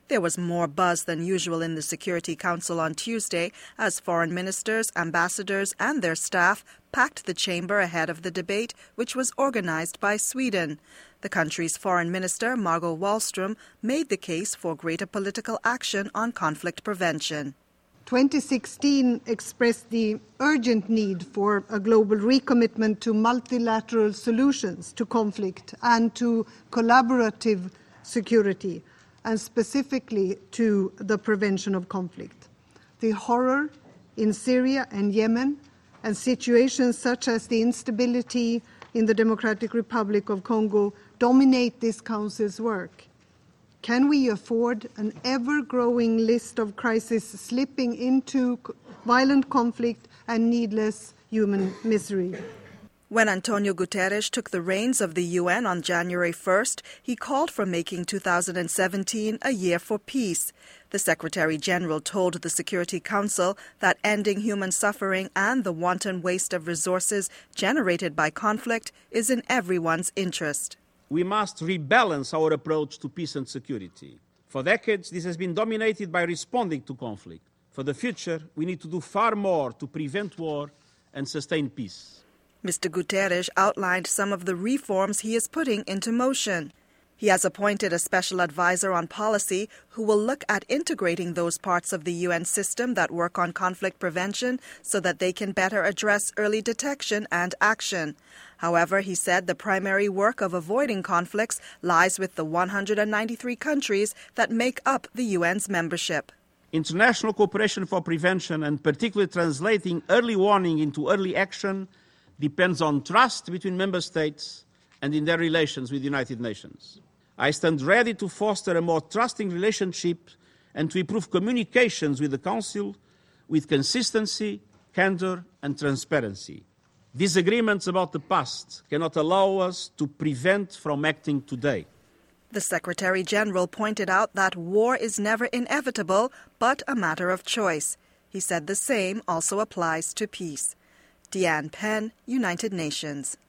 There was more buzz than usual in the Security Council on Tuesday as foreign ministers, ambassadors and their staff packed the chamber ahead of the debate, which was organized by Sweden. The country's foreign minister, Margot Wallström, made the case for greater political action on conflict prevention. 2016 expressed the urgent need for a global recommitment to multilateral solutions to conflict and to collaborative security, and specifically to the prevention of conflict. The horror in Syria and Yemen and situations such as the instability in the Democratic Republic of Congo dominate this Council's work. Can we afford an ever-growing list of crises slipping into violent conflict and needless human misery? When Antonio Guterres took the reins of the UN on January 1st, he called for making 2017 a year for peace. The Secretary-General told the Security Council that ending human suffering and the wanton waste of resources generated by conflict is in everyone's interest. We must rebalance our approach to peace and security. For decades, this has been dominated by responding to conflict. For the future, we need to do far more to prevent war and sustain peace. Mr. Guterres outlined some of the reforms he is putting into motion. He has appointed a special advisor on policy who will look at integrating those parts of the UN system that work on conflict prevention so that they can better address early detection and action. However, he said the primary work of avoiding conflicts lies with the 193 countries that make up the UN's membership. International cooperation for prevention, and particularly translating early warning into early action, depends on trust between member states and in their relations with the United Nations. I stand ready to foster a more trusting relationship and to improve communications with the Council with consistency, candor and transparency. Disagreements about the past cannot allow us to prevent from acting today. The Secretary-General pointed out that war is never inevitable, but a matter of choice. He said the same also applies to peace. Deanne Penn, United Nations.